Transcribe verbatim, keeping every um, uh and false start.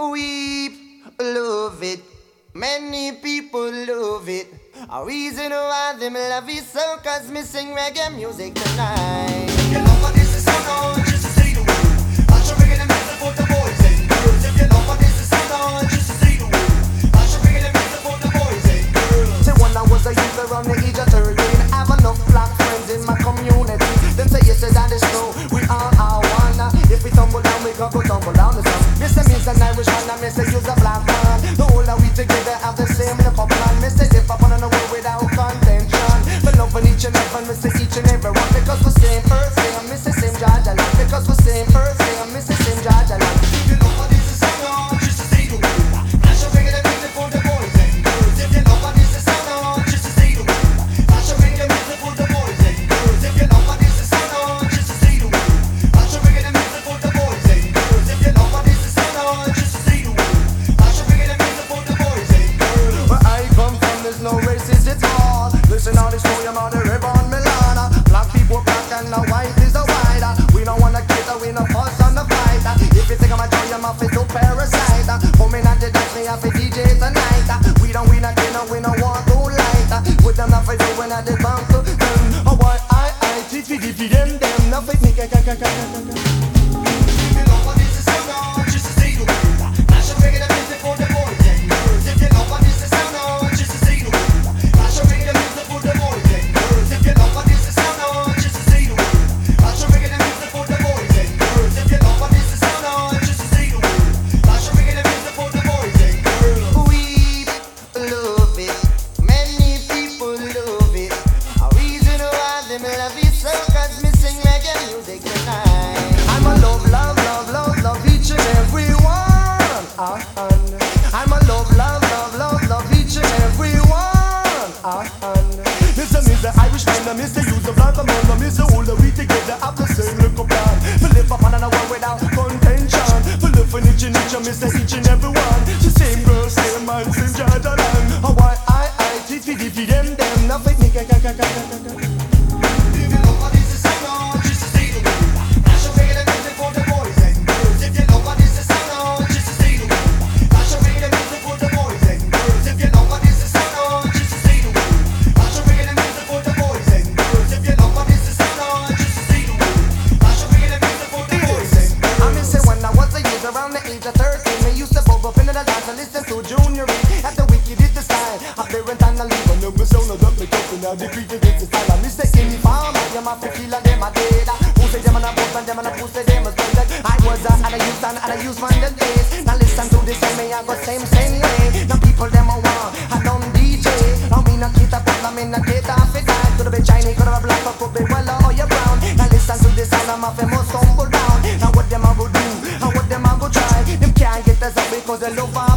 We love it. Many people love it. A reason why them love it so, cause me sing reggae music tonight. You know what this is sound on, just to say the word. I should bring the music for the boys and girls. If you know what this is sound on, just to say the word. I should bring the music for the boys and girls. Say when I was a youth around the age of thirteen, I have enough black friends in my community. Them say yes, that is true. We all are one. If we tumble down, we gon' go tumble down the sun. Mister means an Irish man, and Mister use a black man. The whole of we together have the same little plan. Mister if I wanna know without contention. But loving each and every, Mister each and every one. Because we're same earth, same Mister same Jaja land. Because we're same earth, same Mister same Jaja land. You know what this is sound on, just to say the word. I should bring the music for the boys and girls. If you know what this is sound on, just to say the word. I should bring the music for the boys and girls. If you know what this is sound on, just to say the word. I should bring the music for the boys and girls. If you know what this is sound on, just to say the word. I should bring the music for the boys and girls. Where I come from, there's no racism at all. Listen how they show you about the river on Milana. Black people black and the white is the white. We don't wanna cater, we no fuss on the fight. If you think I'm a joy, I'm off to parasite. Homie not the dance, me off a D J tonight. We don't win a dinner, we don't want to light. With them not for do when I did bounce to them. Oh boy, I, I, teach me, teach me, them, them. Nothing, nigga, kaka, kaka, kaka. If you know what this is sound on, just to say the word. I should bring the music for the boys and girls. If you know what this is sound on, just to say the word. I should bring the music for the boys and girls. If you know what this is sound on, just to say the word. I should bring the music for the boys and girls. If you know what this is sound on, just to say the word. I should bring the music for the boys and girls. We love it. Many people love it. A reason why them love it so, cause me sing reggae music tonight. I'm a love, love, love, love, love each and every one. Uh, and I'm a love, love, love, love, love each and every one. Uh, and Mister Mister Irishman, I Mister use the black man, I Mister all the we together have the same little plan. to live upon a world without contention. To live for each and each, Mister each and every one. The same girl, same man, same Jaja land. Oh why I, I, teach me, teach me, them, them. Nothing, nigga, kaka, kaka, kaka. If you know what this is sound on, just to say the word. I should bring the music for the boys and girls. If you know what this is sound on, just to say the word. I should bring the music for the boys and girls. If you know what this is sound on, just to say the word. I should bring the music for the boys and girls. If you know what this is sound on, just to say the word. I should bring the music for the boys and girls. I miss it when I was a youth around the age of thirteen. We used to bob up into the dance and listen to Junior E. At the wicked is the style. Up there and time to leave. When the sound of up, make up and now they creep against the style. I miss the informer. You my tequila, them a dead. Who say them and a boss and them and a pussy, them a stranded. I was a and I used and I used from the days. Now listen to this and me I go same same way. Now people them a want I don't D J. Now me not cater for them, me not cater for that. Could have been Chinese, could have been black, or could be well or you brown. Now listen to this and I'm a famous stumble down. Now what them a go do? And what them a go try? Them can't get us up because they love